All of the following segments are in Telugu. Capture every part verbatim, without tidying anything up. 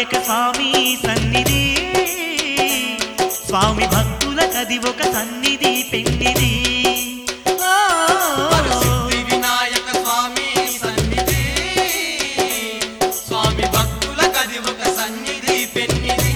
వినాయక స్వామి సన్నిధి స్వామి భక్తులకది ఒక సన్నిధి పెన్నిధి వినాయక స్వామి సన్నిధి స్వామి భక్తులకది ఒక సన్నిధి పెన్నిధి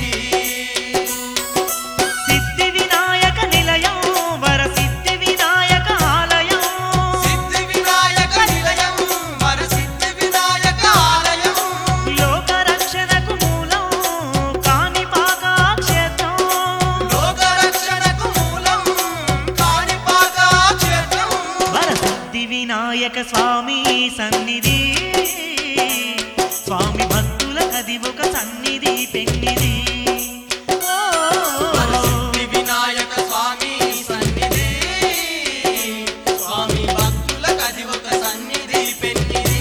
సిద్ధి వినాయక నిలయం వర సిద్ధి వినాయక ఆలయం సిద్ధి వినాయక నిలయం వర సిద్ధి వినాయక ఆలయం లోక రక్షణకు మూలం కాణిపాక క్షేత్రం లోక రక్షణకు మూలం కాణిపాక క్షేత్రం వర సిద్ధి వినాయక స్వామి సన్నిధి స్వామి భక్తులకది ఒక సన్నిధి పెన్నిధి సిద్ధి వినాయక స్వామి సన్నిధి స్వామి భక్తులకది ఒక సన్నిధి పెన్నిధి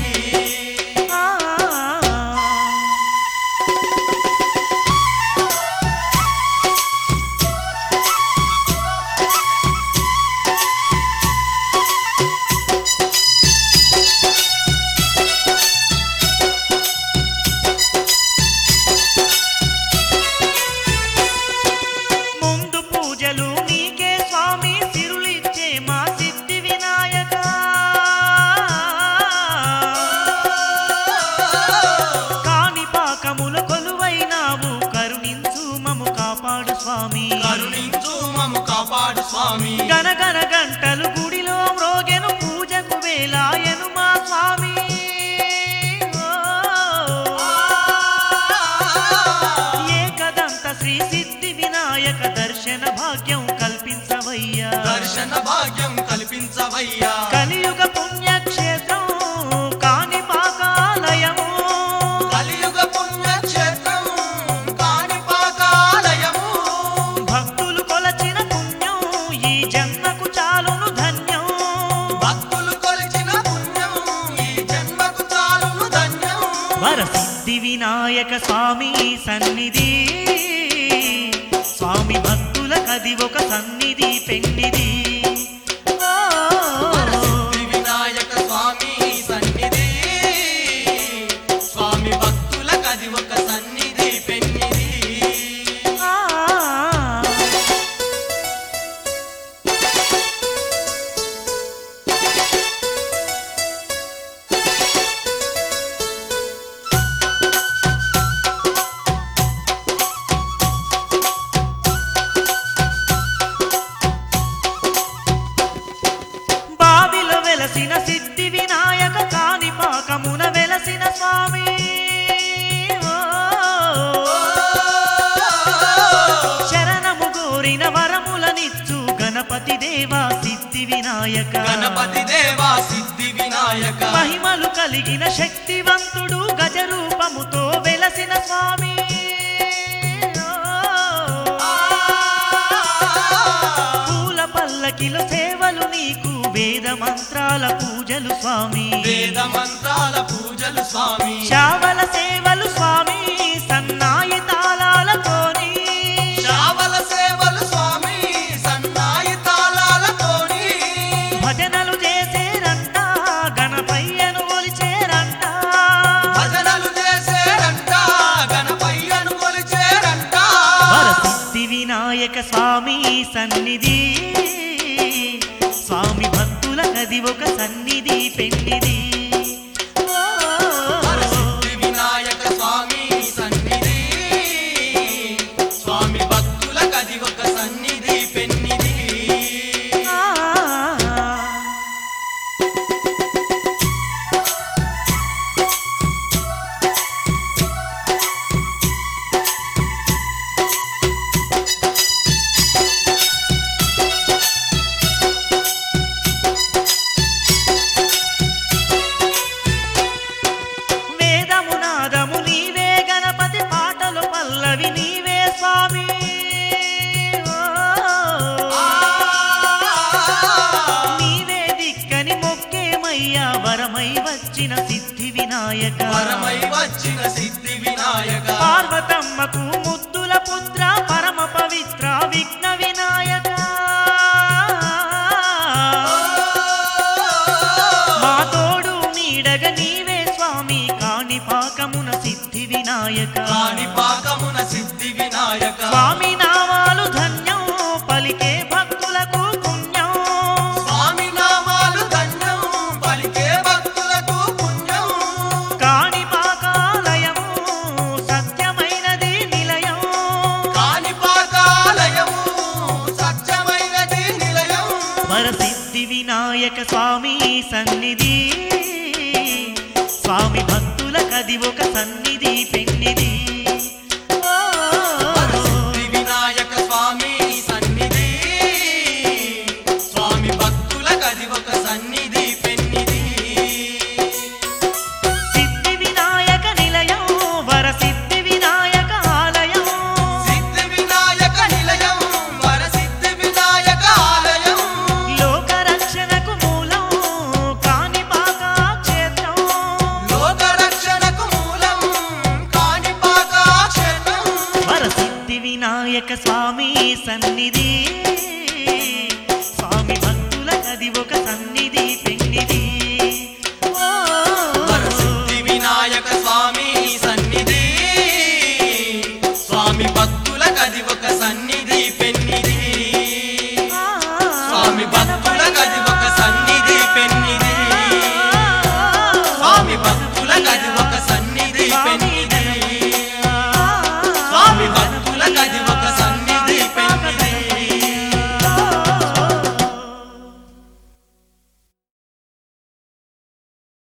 ముందు పూజలు నీకే స్వామి సిరులిచ్చే మా సిద్ధి వినాయక కాణిపాకముల కొలువైనావు కరుణించు మము కాపాడు స్వామి కరుణించు మమ్ము కాపాడు స్వామి గనగన గంటలు గుడిలో మ్రోగెను పూజకు వేలాయను మా స్వామి ఏకదంత శ్రీ సిద్ధి వినాయక దర్శన భాగ్యం కల్పించవయ్యా దర్శన భాగ్యం కల్పించవయ్యా కలియుగ పుణ్యక్షేత్రం కాణిపాకాలయము కలియుగ పుణ్యక్షేత్రం కాణిపాకాలయము భక్తులు కొలచిన పుణ్యం ఈ జన్మకు చాలును ధన్యం భక్తులు కొలిచిన పుణ్యం ఈ జన్మకు చాలును ధన్యం వర సిద్ధి వినాయక స్వామి సన్నిధి స్వామి భక్తులకది ఒక సన్నిధి పెన్నిధి సిద్ధి వినాయక స్వామి సన్నిధి స్వామి భక్తులకది ఒక సన్నిధి పెన్నిధి బావిలో వెలసిన సిద్ధి వినాయక కాణిపాకమున వెలసిన స్వామి శరణము కోరిన వరములనిచ్చు గణపతి దేవా సిద్ధి వినాయక గణపతి దేవా సిద్ధి వినాయక మహిమలు కలిగిన శక్తివంతుడు గజరూపముతో వెలసిన స్వామి పూల పల్లకిలో సేవలు నీకు వేద మంత్రాల పూజలు స్వామి వేద మంత్రాల పూజలు స్వామి శావల సేవలు స్వామి సన్నాయి తాళాలతోని శ్రావల సేవలు స్వామి సన్నాయి తాళాలతోని భజనలు చేసేరంట గణపయ్యను ఒలిచేరంట భజనలు చేసేరంట గణపయ్యను కొలిచేరంట వర సిద్ధి వినాయక స్వామి సన్నిధి స్వామి భక్తులకది ఒక సన్నిధి పెన్నిధి సిద్ధి వినాయక స్వామి సన్నిధి స్వామి భక్తులకది ఒక సన్నిధి పెన్నిధి వేదమునాదము నీవే గణపతి పాటలు పల్లవి నీవే స్వామి నీవే దిక్కని మొక్కేమయ్యా వరమై వచ్చిన సిద్ధి వినాయక వరమై వచ్చిన సిద్ధి వినాయక పార్వతమ్మకు ముద్దుల పుత్ర పరమ పవిత్ర విఘ్న వినాయక మా తోడు నీడగ నీవే స్వామి కాణిపాకమున సిద్ధి వినాయక వినాయక కాణిపాకమున సిద్ధి వినాయక స్వామి నామాలు ధన్యం పలికే భక్తులకు పుణ్యం స్వామి నామాలు ధన్యం పలికే భక్తులకు పుణ్యం కాణిపాకాలయము సత్యమైనది నిలయం కాణిపాకాలయము సత్యమైనది నిలయం వరసిద్ధి వినాయక స్వామి సన్నిధి స్వామి భక్తులకది ఒక సన్నిధి పెన్నిధి వరసిద్ధి వినాయక స్వామి సన్నిధి స్వామి భక్తులకది ఒక సన్నిధి పెన్నిధి సిద్ధి వినాయక నిలయం వరసిద్ధి వినాయక ఆలయం సిద్ధి వినాయక నిలయం వరసిద్ధి వినాయక ఆలయం లోక రక్షణకు మూలం కాణిపాక క్షేత్రం లోక రక్షణకు మూలం కాణిపాక క్షేత్రం వరసిద్ధి వినాయక స్వామి సన్నిధి